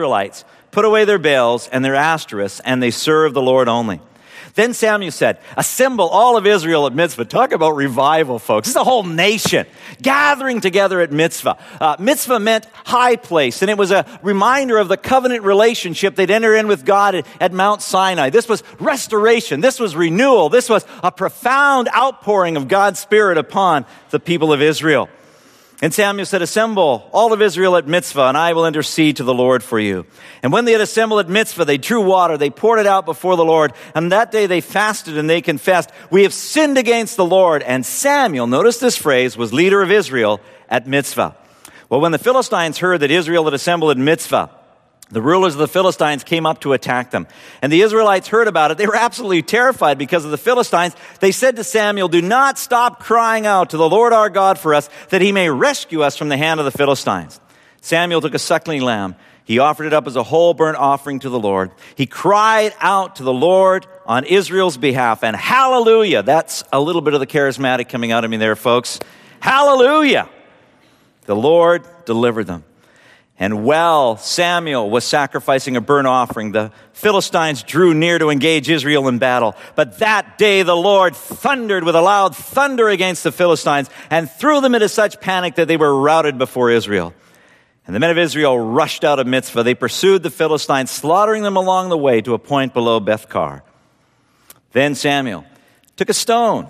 Israelites put away their Baals and their Ashtoreths, and they served the Lord only. Then Samuel said, assemble all of Israel at Mizpah. Talk about revival, folks. This is a whole nation gathering together at Mizpah. Mizpah meant high place, and it was a reminder of the covenant relationship they'd enter in with God at Mount Sinai. This was restoration. This was renewal. This was a profound outpouring of God's Spirit upon the people of Israel. And Samuel said, assemble all of Israel at Mizpah, and I will intercede to the Lord for you. And when they had assembled at Mizpah, they drew water, they poured it out before the Lord. And that day they fasted and they confessed, we have sinned against the Lord. And Samuel, notice this phrase, was leader of Israel at Mizpah. Well, when the Philistines heard that Israel had assembled at Mizpah, the rulers of the Philistines came up to attack them. And the Israelites heard about it. They were absolutely terrified because of the Philistines. They said to Samuel, do not stop crying out to the Lord our God for us, that he may rescue us from the hand of the Philistines. Samuel took a suckling lamb. He offered it up as a whole burnt offering to the Lord. He cried out to the Lord on Israel's behalf. And hallelujah, that's a little bit of the charismatic coming out of me there, folks. Hallelujah. The Lord delivered them. And while Samuel was sacrificing a burnt offering, the Philistines drew near to engage Israel in battle. But that day the Lord thundered with a loud thunder against the Philistines and threw them into such panic that they were routed before Israel. And the men of Israel rushed out of Mizpah. They pursued the Philistines, slaughtering them along the way to a point below Beth-kar. Then Samuel took a stone,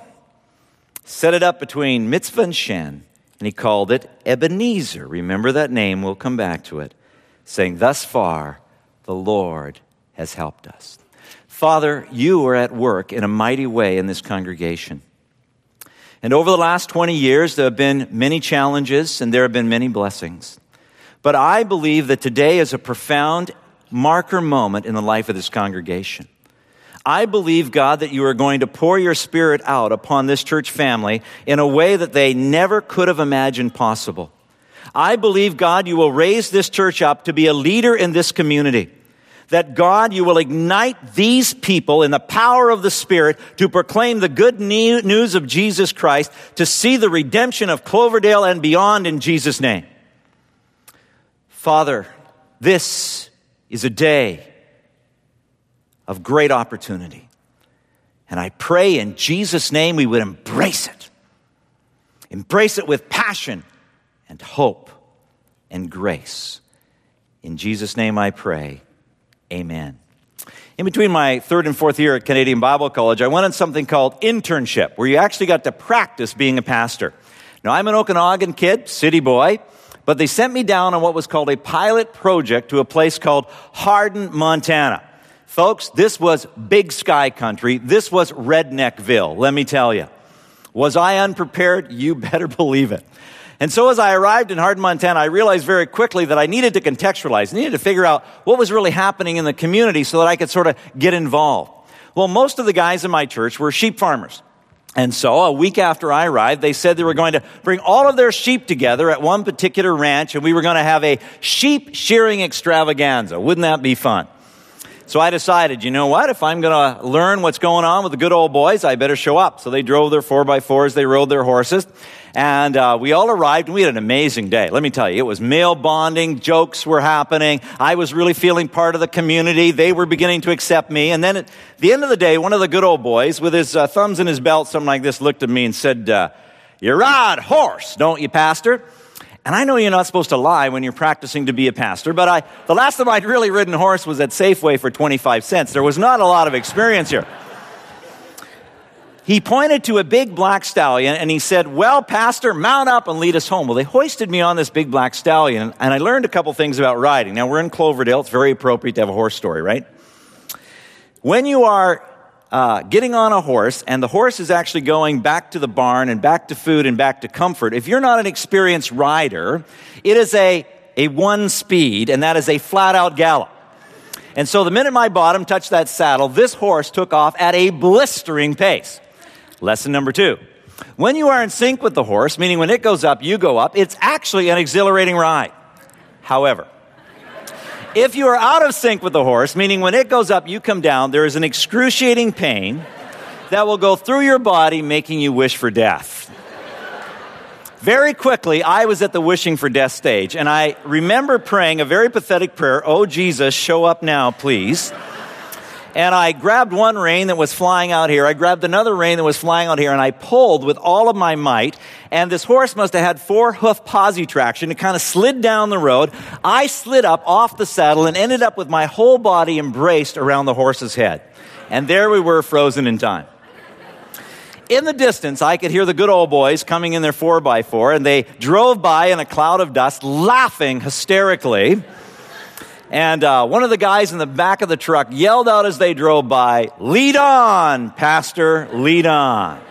set it up between Mizpah and Shen, and he called it Ebenezer. Remember that name, we'll come back to it. Saying, thus far, the Lord has helped us. Father, you are at work in a mighty way in this congregation. And over the last 20 years, there have been many challenges and there have been many blessings. But I believe that today is a profound marker moment in the life of this congregation. I believe, God, that you are going to pour your Spirit out upon this church family in a way that they never could have imagined possible. I believe, God, you will raise this church up to be a leader in this community. That, God, you will ignite these people in the power of the Spirit to proclaim the good news of Jesus Christ, to see the redemption of Cloverdale and beyond in Jesus' name. Father, this is a day of great opportunity. And I pray in Jesus' name we would embrace it. Embrace it with passion and hope and grace. In Jesus' name I pray. Amen. In between my third and fourth year at Canadian Bible College, I went on something called internship, where you actually got to practice being a pastor. Now, I'm an Okanagan kid, city boy, but they sent me down on what was called a pilot project to a place called Hardin, Montana. Folks, this was big sky country. This was Redneckville, let me tell you. Was I unprepared? You better believe it. And so as I arrived in Hardin, Montana, I realized very quickly that I needed to contextualize, needed to figure out what was really happening in the community so that I could sort of get involved. Well, most of the guys in my church were sheep farmers. And so a week after I arrived, they said they were going to bring all of their sheep together at one particular ranch, and we were going to have a sheep shearing extravaganza. Wouldn't that be fun? So I decided, you know what? If I'm going to learn what's going on with the good old boys, I better show up. So they drove their 4x4s, they rode their horses, and we all arrived, and we had an amazing day. Let me tell you, it was male bonding, jokes were happening. I was really feeling part of the community. They were beginning to accept me. And then at the end of the day, one of the good old boys, with his thumbs in his belt, something like this, looked at me and said, you ride horse, don't you, pastor? And I know you're not supposed to lie when you're practicing to be a pastor, but the last time I'd really ridden horse was at Safeway for 25 cents. There was not a lot of experience here. He pointed to a big black stallion and he said, well, pastor, mount up and lead us home. Well, they hoisted me on this big black stallion and I learned a couple things about riding. Now, we're in Cloverdale. It's very appropriate to have a horse story, right? When you are getting on a horse, and the horse is actually going back to the barn and back to food and back to comfort, if you're not an experienced rider, it is a one speed, and that is a flat-out gallop. And so the minute my bottom touched that saddle, this horse took off at a blistering pace. Lesson number 2. When you are in sync with the horse, meaning when it goes up, you go up, it's actually an exhilarating ride. However, if you are out of sync with the horse, meaning when it goes up, you come down, there is an excruciating pain that will go through your body, making you wish for death. very quickly, I was at the wishing for death stage, and I remember praying a very pathetic prayer, "Oh, Jesus, show up now, please." And I grabbed one rein that was flying out here. I grabbed another rein that was flying out here, and I pulled with all of my might. And this horse must have had 4-hoof posi traction. It kind of slid down the road. I slid up off the saddle and ended up with my whole body embraced around the horse's head. And there we were, frozen in time. In the distance, I could hear the good old boys coming in their 4x4, and they drove by in a cloud of dust, laughing hysterically. And one of the guys in the back of the truck yelled out as they drove by, "Lead on, Pastor, lead on."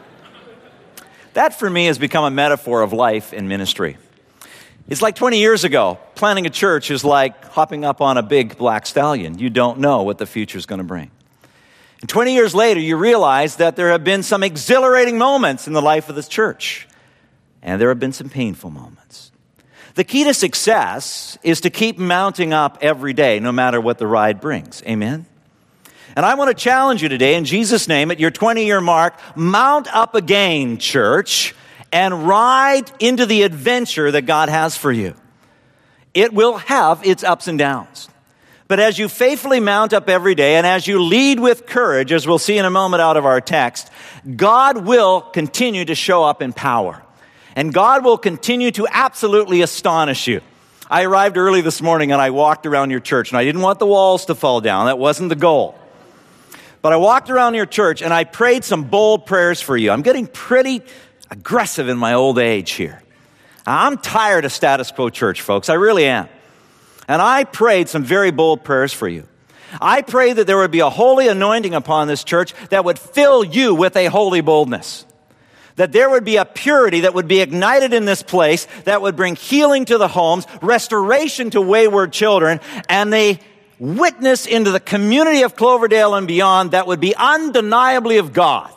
That for me has become a metaphor of life and ministry. It's like 20 years ago. Planning a church is like hopping up on a big black stallion. You don't know what the future is going to bring. And 20 years later, you realize that there have been some exhilarating moments in the life of this church. And there have been some painful moments. The key to success is to keep mounting up every day, no matter what the ride brings. Amen? And I want to challenge you today, in Jesus' name, at your 20-year mark, mount up again, church, and ride into the adventure that God has for you. It will have its ups and downs. But as you faithfully mount up every day, and as you lead with courage, as we'll see in a moment out of our text, God will continue to show up in power. And God will continue to absolutely astonish you. I arrived early this morning and I walked around your church, and I didn't want the walls to fall down. That wasn't the goal. But I walked around your church and I prayed some bold prayers for you. I'm getting pretty aggressive in my old age here. I'm tired of status quo church, folks. I really am. And I prayed some very bold prayers for you. I prayed that there would be a holy anointing upon this church that would fill you with a holy boldness. That there would be a purity that would be ignited in this place that would bring healing to the homes, restoration to wayward children, and a witness into the community of Cloverdale and beyond that would be undeniably of God.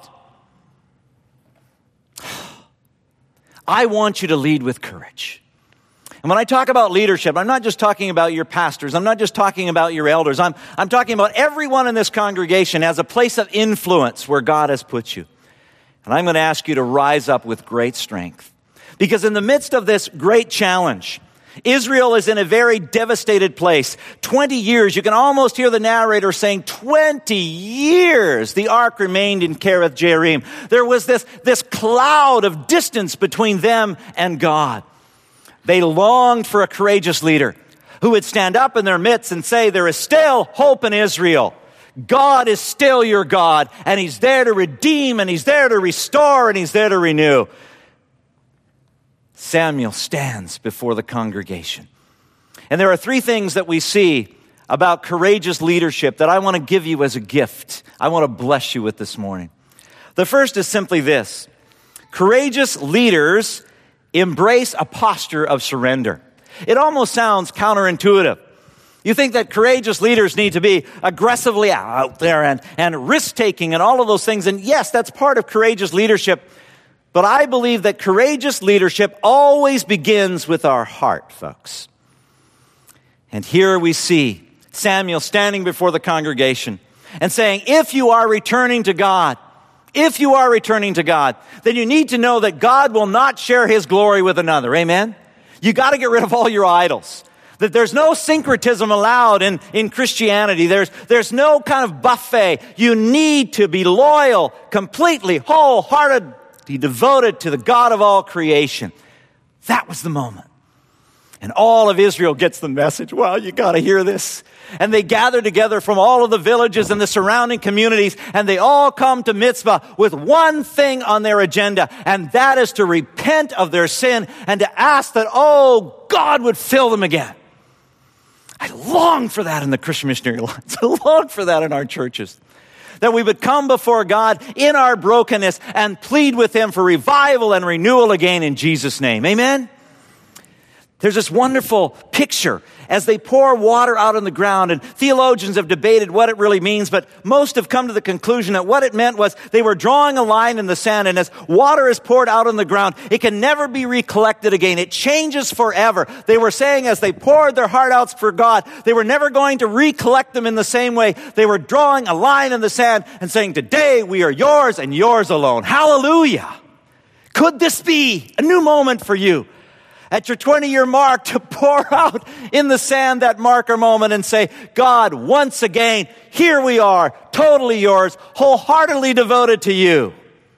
I want you to lead with courage. And when I talk about leadership, I'm not just talking about your pastors. I'm not just talking about your elders. I'm talking about everyone in this congregation as a place of influence where God has put you. And I'm going to ask you to rise up with great strength. Because in the midst of this great challenge, Israel is in a very devastated place. 20 years, you can almost hear the narrator saying, 20 years the ark remained in Kiriath Jearim. There was this cloud of distance between them and God. They longed for a courageous leader who would stand up in their midst and say, there is still hope in Israel. God is still your God, and He's there to redeem, and He's there to restore, and He's there to renew. Samuel stands before the congregation. And there are 3 things that we see about courageous leadership that I want to give you as a gift. I want to bless you with this morning. The first is simply this. Courageous leaders embrace a posture of surrender. It almost sounds counterintuitive. You think that courageous leaders need to be aggressively out there and risk-taking and all of those things. And yes, that's part of courageous leadership. But I believe that courageous leadership always begins with our heart, folks. And here we see Samuel standing before the congregation and saying, if you are returning to God, then you need to know that God will not share His glory with another. Amen? You got to get rid of all your idols. That there's no syncretism allowed in Christianity. There's no kind of buffet. You need to be loyal, completely, wholeheartedly devoted to the God of all creation. That was the moment. And all of Israel gets the message. Wow, you got to hear this. And they gather together from all of the villages and the surrounding communities, and they all come to Mizpah with one thing on their agenda, and that is to repent of their sin and to ask that, God would fill them again. I long for that in the Christian missionary lines. I long for that in our churches. That we would come before God in our brokenness and plead with Him for revival and renewal again in Jesus' name. Amen? There's this wonderful picture as they pour water out on the ground, and theologians have debated what it really means, but most have come to the conclusion that what it meant was they were drawing a line in the sand, and as water is poured out on the ground, it can never be recollected again. It changes forever. They were saying as they poured their heart out for God, they were never going to recollect them in the same way. They were drawing a line in the sand and saying, today we are yours and yours alone. Hallelujah. Could this be a new moment for you at your 20-year mark to pour out in the sand that marker moment and say, God, once again, here we are, totally yours, wholeheartedly devoted to you.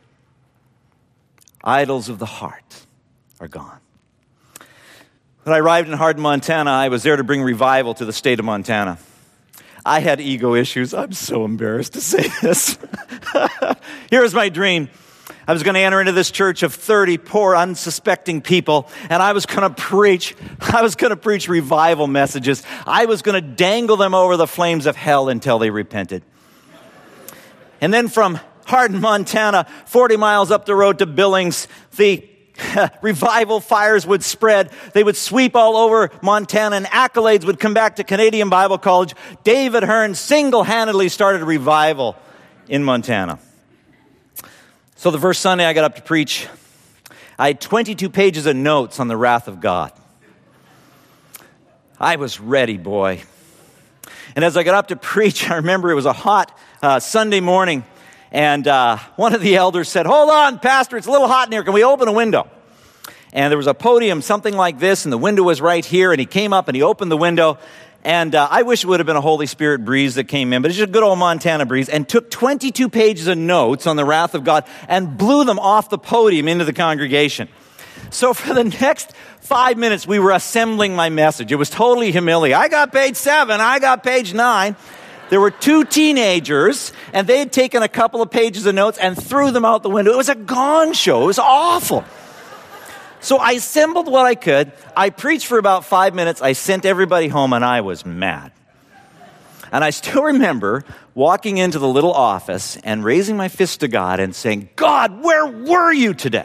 Idols of the heart are gone. When I arrived in Hardin, Montana, I was there to bring revival to the state of Montana. I had ego issues. I'm so embarrassed to say this. Here was my dream. I was going to enter into this church of 30 poor, unsuspecting people, and I was going to preach revival messages. I was going to dangle them over the flames of hell until they repented. And then from Hardin, Montana, 40 miles up the road to Billings, the revival fires would spread. They would sweep all over Montana, and accolades would come back to Canadian Bible College. David Hearn single-handedly started a revival in Montana. So the first Sunday I got up to preach, I had 22 pages of notes on the wrath of God. I was ready, boy. And as I got up to preach, I remember it was a hot Sunday morning, and one of the elders said, "Hold on, Pastor, it's a little hot in here. Can we open a window?" And there was a podium, something like this, and the window was right here, and he came up and he opened the window. And I wish it would have been a Holy Spirit breeze that came in, but it's just a good old Montana breeze, and took 22 pages of notes on the wrath of God and blew them off the podium into the congregation. So for the next 5 minutes, we were assembling my message. It was totally humiliating. I got page 7, I got page 9. There were 2 teenagers, and they had taken a couple of pages of notes and threw them out the window. It was a gong show. It was awful. So I assembled what I could. I preached for about 5 minutes. I sent everybody home, and I was mad. And I still remember walking into the little office and raising my fist to God and saying, "God, where were you today?"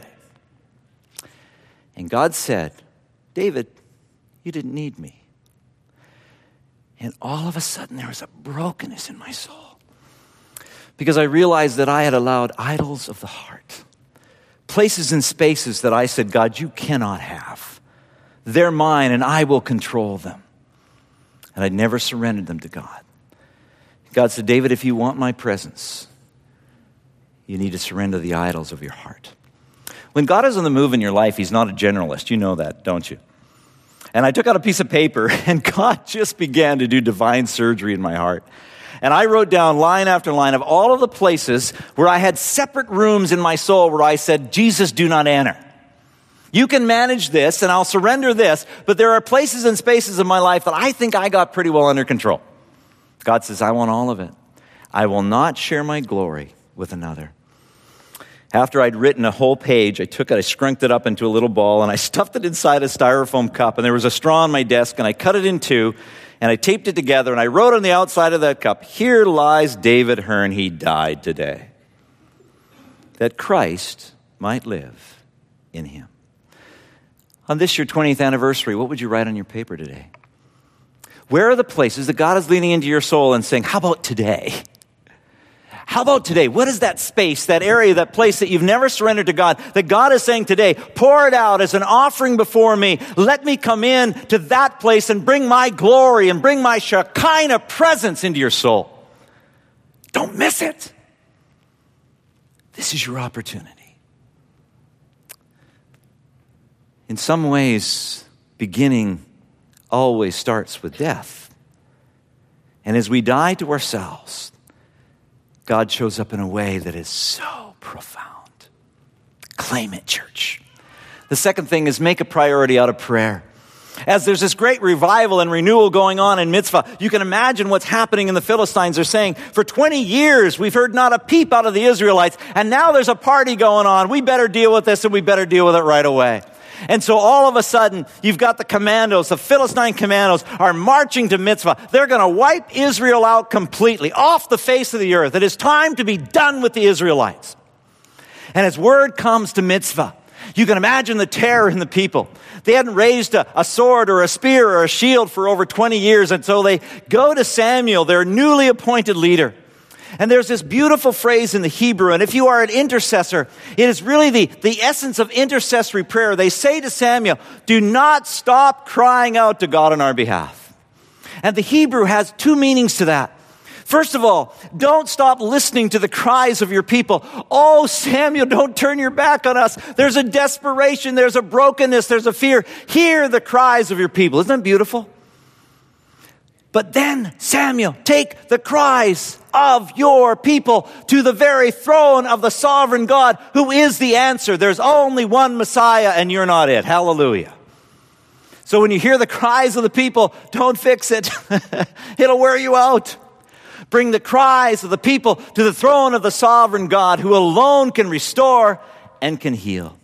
And God said, "David, you didn't need me." And all of a sudden, there was a brokenness in my soul, because I realized that I had allowed idols of the heart, places and spaces that I said, "God, you cannot have. They're mine, and I will control them." And I'd never surrendered them to God. God said, "David, if you want my presence, you need to surrender the idols of your heart." When God is on the move in your life, he's not a generalist. You know that, don't you? And I took out a piece of paper, and God just began to do divine surgery in my heart. And I wrote down line after line of all of the places where I had separate rooms in my soul where I said, "Jesus, do not enter. You can manage this, and I'll surrender this, but there are places and spaces in my life that I think I got pretty well under control." God says, "I want all of it. I will not share my glory with another." After I'd written a whole page, I took it, I shrunked it up into a little ball, and I stuffed it inside a styrofoam cup, and there was a straw on my desk, and I cut it in two, and I taped it together, and I wrote on the outside of that cup, "Here lies David Hearn, he died today, that Christ might live in him." On this, your 20th anniversary, what would you write on your paper today? Where are the places that God is leaning into your soul and saying, "How about today? How about today?" What is that space, that area, that place that you've never surrendered to God, that God is saying today, "Pour it out as an offering before me. Let me come in to that place and bring my glory and bring my Shekinah presence into your soul." Don't miss it. This is your opportunity. In some ways, beginning always starts with death. And as we die to ourselves, God shows up in a way that is so profound. Claim it, church. The second thing is make a priority out of prayer. As there's this great revival and renewal going on in Mitzvah, you can imagine what's happening in the Philistines. They're saying, "For 20 years, we've heard not a peep out of the Israelites, and now there's a party going on. We better deal with this, and we better deal with it right away." And so all of a sudden, you've got the commandos, the Philistine commandos are marching to Mitzvah. They're going to wipe Israel out completely, off the face of the earth. It is time to be done with the Israelites. And as word comes to Mitzvah, you can imagine the terror in the people. They hadn't raised a sword or a spear or a shield for over 20 years, and so they go to Samuel, their newly appointed leader. And there's this beautiful phrase in the Hebrew, and if you are an intercessor, it is really the essence of intercessory prayer. They say to Samuel, "Do not stop crying out to God on our behalf." And the Hebrew has 2 meanings to that. First of all, don't stop listening to the cries of your people. Oh, Samuel, don't turn your back on us. There's a desperation, there's a brokenness, there's a fear. Hear the cries of your people. Isn't that beautiful? But then, Samuel, take the cries of your people to the very throne of the sovereign God, who is the answer. There's only one Messiah, and you're not it. Hallelujah. So when you hear the cries of the people, don't fix it. It'll wear you out. Bring the cries of the people to the throne of the sovereign God, who alone can restore and can heal.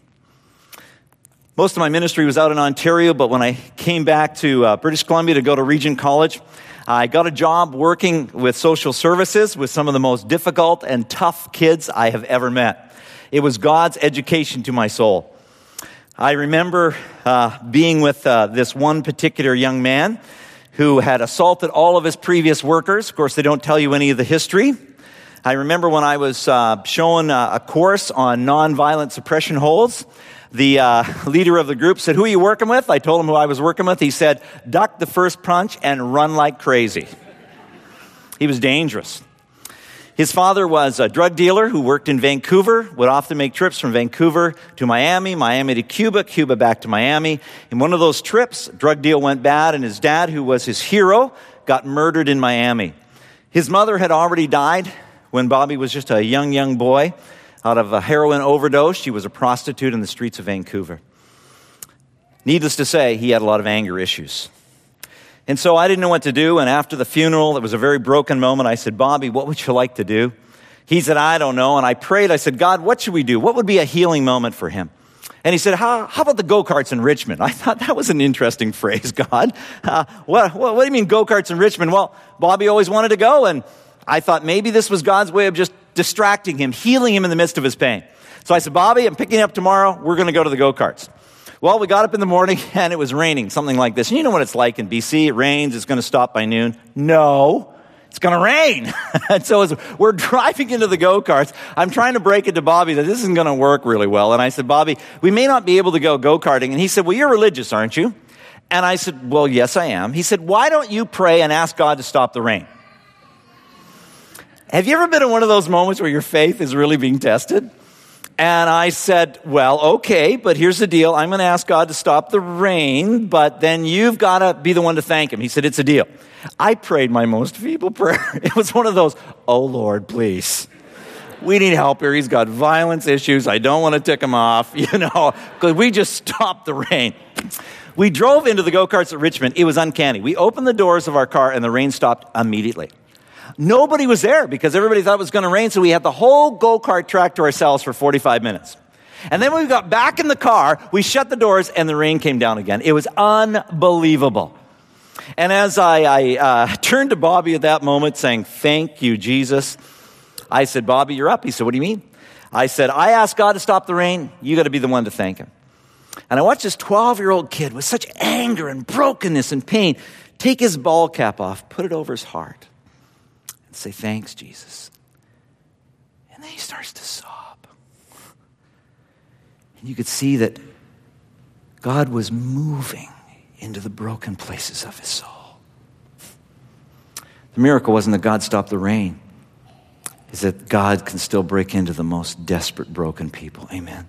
Most of my ministry was out in Ontario, but when I came back to British Columbia to go to Regent College, I got a job working with social services with some of the most difficult and tough kids I have ever met. It was God's education to my soul. I remember being with this one particular young man who had assaulted all of his previous workers. Of course, they don't tell you any of the history. I remember when I was shown a course on nonviolent suppression holds, the leader of the group said, "Who are you working with?" I told him who I was working with. He said, "Duck the first punch and run like crazy." He was dangerous. His father was a drug dealer who worked in Vancouver, would often make trips from Vancouver to Miami, Miami to Cuba, Cuba back to Miami. In one of those trips, drug deal went bad, and his dad, who was his hero, got murdered in Miami. His mother had already died when Bobby was just a young boy out of a heroin overdose. She was a prostitute in the streets of Vancouver. Needless to say, he had a lot of anger issues. And so I didn't know what to do, and after the funeral, it was a very broken moment. I said, "Bobby, what would you like to do?" He said, "I don't know." And I prayed. I said, "God, what should we do? What would be a healing moment for him?" And he said, how about the go-karts in Richmond? I thought that was an interesting phrase, God. What do you mean go-karts in Richmond? Well, Bobby always wanted to go, and I thought maybe this was God's way of just distracting him, healing him in the midst of his pain. So I said, "Bobby, I'm picking you up tomorrow. We're going to go to the go-karts." Well, we got up in the morning, and it was raining, something like this. And you know what it's like in BC. It rains. It's going to stop by noon. No, it's going to rain. And so as we're driving into the go-karts, I'm trying to break it to Bobby that this isn't going to work really well. And I said, "Bobby, we may not be able to go go-karting." And he said, "Well, you're religious, aren't you?" And I said, "Well, yes, I am." He said, "Why don't you pray and ask God to stop the rain?" Have you ever been in one of those moments where your faith is really being tested? And I said, "Well, okay, but here's the deal. I'm going to ask God to stop the rain, but then you've got to be the one to thank him." He said, "It's a deal." I prayed my most feeble prayer. It was one of those, "Oh, Lord, please. We need help here. He's got violence issues. I don't want to tick him off, because we just stopped the rain." We drove into the go-karts at Richmond. It was uncanny. We opened the doors of our car, and the rain stopped immediately. Nobody was there because everybody thought it was going to rain, so we had the whole go-kart track to ourselves for 45 minutes. And then when we got back in the car, we shut the doors, and the rain came down again. It was unbelievable. And as I turned to Bobby at that moment saying, "Thank you, Jesus," I said, "Bobby, you're up." He said, "What do you mean?" I said, "I asked God to stop the rain. You got to be the one to thank him." And I watched this 12-year-old kid with such anger and brokenness and pain take his ball cap off, put it over his heart, say, "Thanks, Jesus." And then he starts to sob. And you could see that God was moving into the broken places of his soul. The miracle wasn't that God stopped the rain. It's that God can still break into the most desperate, broken people. Amen.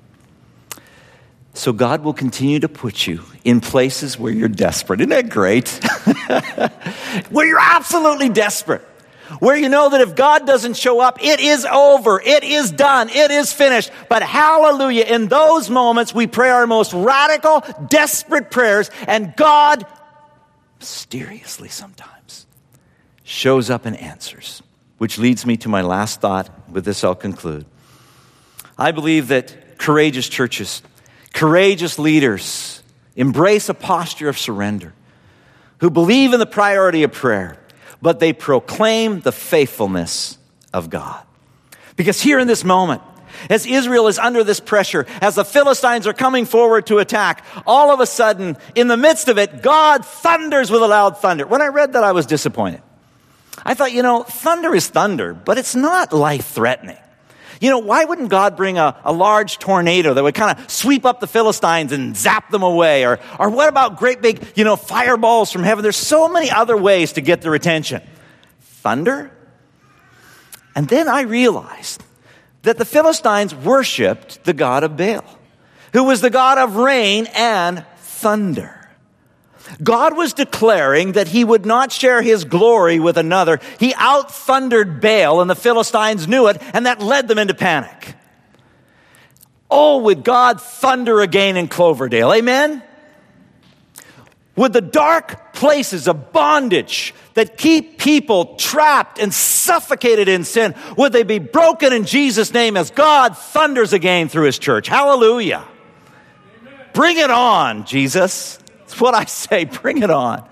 So God will continue to put you in places where you're desperate. Isn't that great? Where you're absolutely desperate. Where you know that if God doesn't show up, it is over, it is done, it is finished. But hallelujah, in those moments, we pray our most radical, desperate prayers, and God, mysteriously sometimes, shows up and answers. Which leads me to my last thought. With this, I'll conclude. I believe that courageous churches, courageous leaders, embrace a posture of surrender, who believe in the priority of prayer, but they proclaim the faithfulness of God. Because here in this moment, as Israel is under this pressure, as the Philistines are coming forward to attack, all of a sudden, in the midst of it, God thunders with a loud thunder. When I read that, I was disappointed. I thought, thunder is thunder, but it's not life-threatening. Why wouldn't God bring a large tornado that would kind of sweep up the Philistines and zap them away? Or what about great big, fireballs from heaven? There's so many other ways to get their attention. Thunder? And then I realized that the Philistines worshipped the god of Baal, who was the god of rain and thunder. God was declaring that he would not share his glory with another. He out-thundered Baal, and the Philistines knew it, and that led them into panic. Oh, would God thunder again in Cloverdale? Amen? Would the dark places of bondage that keep people trapped and suffocated in sin, would they be broken in Jesus' name as God thunders again through his church? Hallelujah. Amen. Bring it on, Jesus. That's what I say. Bring it on.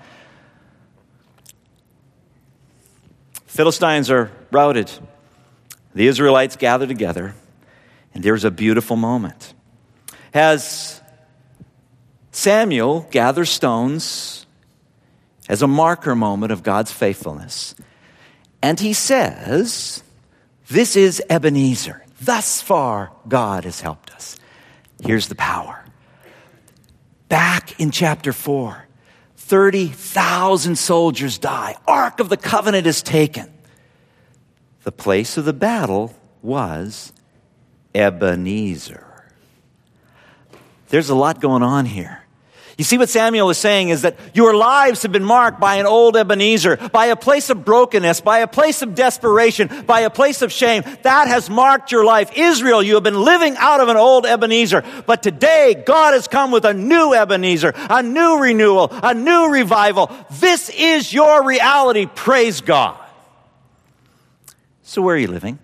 Philistines are routed. The Israelites gather together, and there's a beautiful moment. As Samuel gathers stones as a marker moment of God's faithfulness, and he says, "This is Ebenezer. Thus far, God has helped us." Here's the power. Back in chapter 4, 30,000 soldiers die. Ark of the Covenant is taken. The place of the battle was Ebenezer. There's a lot going on here. You see, what Samuel is saying is that your lives have been marked by an old Ebenezer, by a place of brokenness, by a place of desperation, by a place of shame. That has marked your life. Israel, you have been living out of an old Ebenezer. But today, God has come with a new Ebenezer, a new renewal, a new revival. This is your reality. Praise God. So where are you living?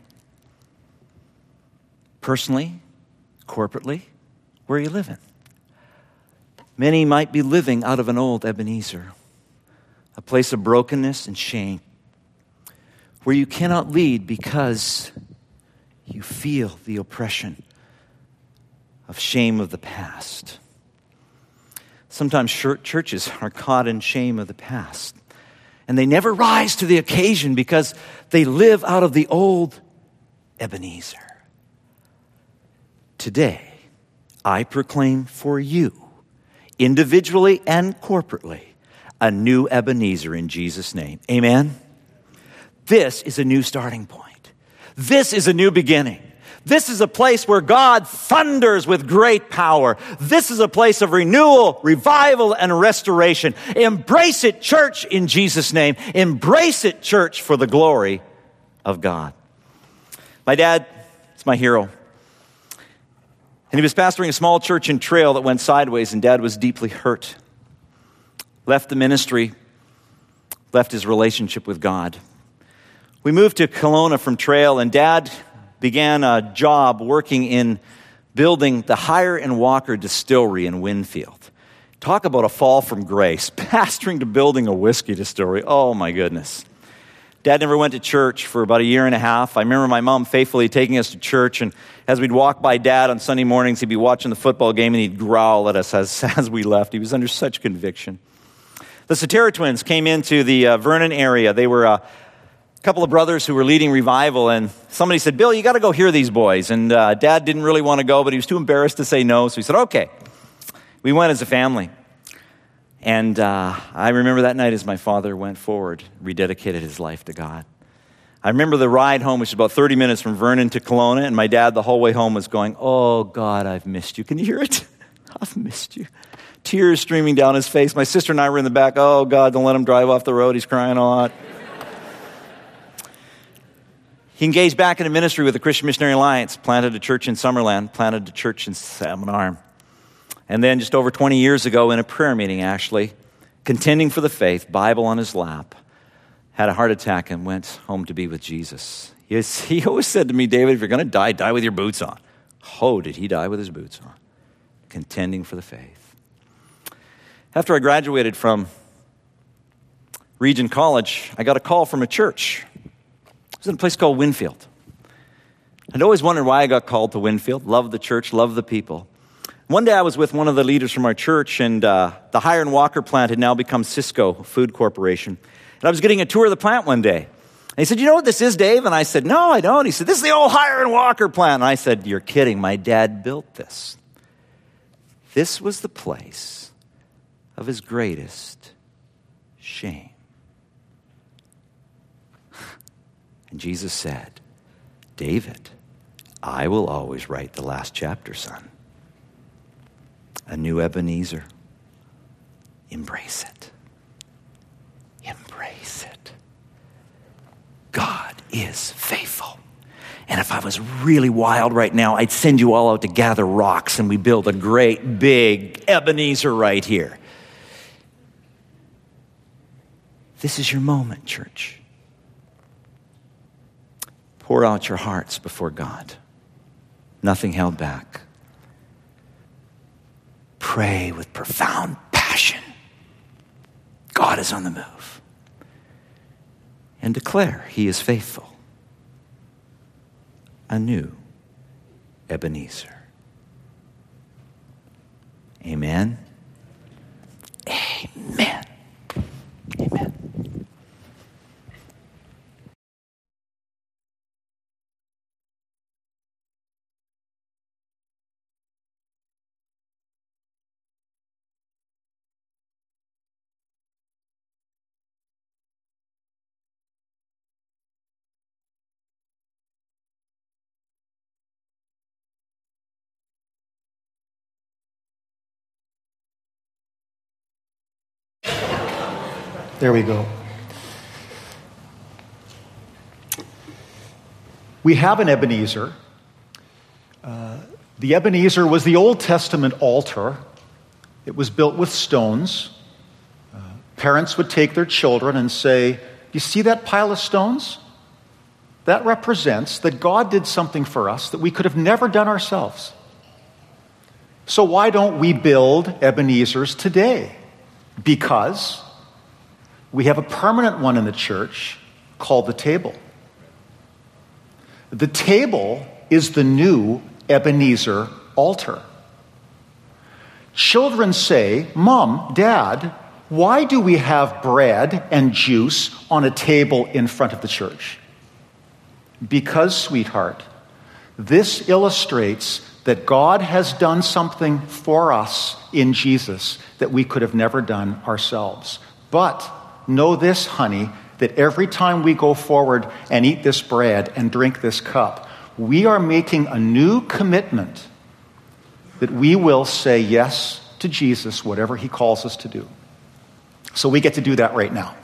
Personally, corporately, where are you living? Many might be living out of an old Ebenezer, a place of brokenness and shame, where you cannot lead because you feel the oppression of shame of the past. Sometimes churches are caught in shame of the past, and they never rise to the occasion because they live out of the old Ebenezer. Today, I proclaim for you, individually and corporately, a new Ebenezer in Jesus' name. Amen? This is a new starting point. This is a new beginning. This is a place where God thunders with great power. This is a place of renewal, revival, and restoration. Embrace it, church, in Jesus' name. Embrace it, church, for the glory of God. My dad is my hero. And he was pastoring a small church in Trail that went sideways, and Dad was deeply hurt. Left the ministry, left his relationship with God. We moved to Kelowna from Trail, and Dad began a job working in building the Hire and Walker Distillery in Winfield. Talk about a fall from grace. Pastoring to building a whiskey distillery. Oh, my goodness. Dad never went to church for about a year and a half. I remember my mom faithfully taking us to church, and as we'd walk by Dad on Sunday mornings, he'd be watching the football game, and he'd growl at us as we left. He was under such conviction. The Sotera twins came into the Vernon area. They were a couple of brothers who were leading revival, and somebody said, "Bill, you got to go hear these boys." And Dad didn't really want to go, but he was too embarrassed to say no, so he said, "Okay." We went as a family. And I remember that night as my father went forward, rededicated his life to God. I remember the ride home, which was about 30 minutes from Vernon to Kelowna, and my dad the whole way home was going, "Oh, God, I've missed you." Can you hear it? I've missed you. Tears streaming down his face. My sister and I were in the back. "Oh, God, don't let him drive off the road. He's crying a lot." He engaged back in a ministry with the Christian Missionary Alliance, planted a church in Summerland, planted a church in Salmon Arm. And then just over 20 years ago in a prayer meeting, actually, contending for the faith, Bible on his lap, had a heart attack and went home to be with Jesus. He always said to me, "David, if you're going to die, die with your boots on." Oh, did he die with his boots on? Contending for the faith. After I graduated from Regent College, I got a call from a church. It was in a place called Winfield. I'd always wondered why I got called to Winfield. Loved the church, loved the people. One day I was with one of the leaders from our church, and the Hire and Walker plant had now become Cisco Food Corporation. And I was getting a tour of the plant one day. And he said, "You know what this is, Dave?" And I said, "No, I don't." He said, "This is the old Hire and Walker plant." And I said, "You're kidding. My dad built this." This was the place of his greatest shame. And Jesus said, David, I will always write the last chapter, son. A new Ebenezer. Embrace it. Embrace it. God is faithful. And if I was really wild right now, I'd send you all out to gather rocks and we build a great big Ebenezer right here. This is your moment, church. Pour out your hearts before God. Nothing held back. Pray with profound passion. God is on the move. And declare He is faithful. A new Ebenezer. Amen. Amen. Amen. There we go. We have an Ebenezer. The Ebenezer was the Old Testament altar. It was built with stones. Parents would take their children and say, you see that pile of stones? That represents that God did something for us that we could have never done ourselves. So why don't we build Ebenezers today? Because we have a permanent one in the church called the table. The table is the new Ebenezer altar. Children say, Mom, Dad, why do we have bread and juice on a table in front of the church? Because, sweetheart, this illustrates that God has done something for us in Jesus that we could have never done ourselves. But know this, honey, that every time we go forward and eat this bread and drink this cup, we are making a new commitment that we will say yes to Jesus, whatever He calls us to do. So we get to do that right now.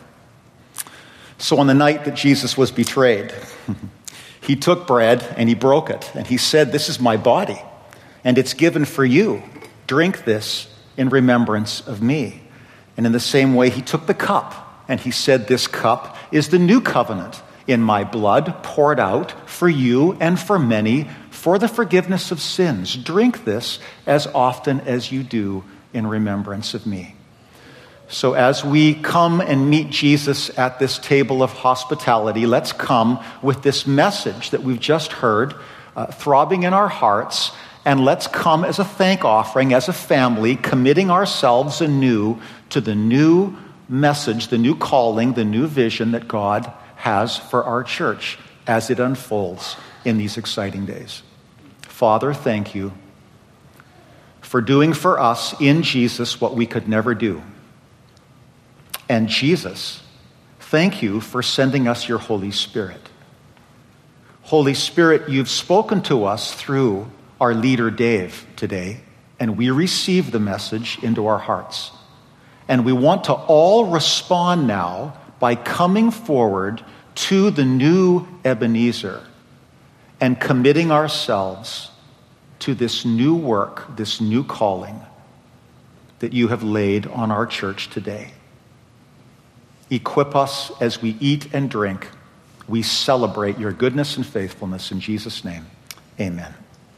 So on the night that Jesus was betrayed, He took bread and He broke it. And He said, this is my body, and it's given for you. Drink this in remembrance of me. And in the same way, He took the cup. And He said, this cup is the new covenant in my blood poured out for you and for many for the forgiveness of sins. Drink this as often as you do in remembrance of me. So as we come and meet Jesus at this table of hospitality, let's come with this message that we've just heard throbbing in our hearts. And let's come as a thank offering, as a family, committing ourselves anew to the new message, the new calling, the new vision that God has for our church as it unfolds in these exciting days. Father, thank you for doing for us in Jesus what we could never do. And Jesus, thank you for sending us your Holy Spirit. Holy Spirit, you've spoken to us through our leader Dave today, and we receive the message into our hearts. And we want to all respond now by coming forward to the new Ebenezer and committing ourselves to this new work, this new calling that you have laid on our church today. Equip us as we eat and drink. We celebrate your goodness and faithfulness in Jesus' name. Amen.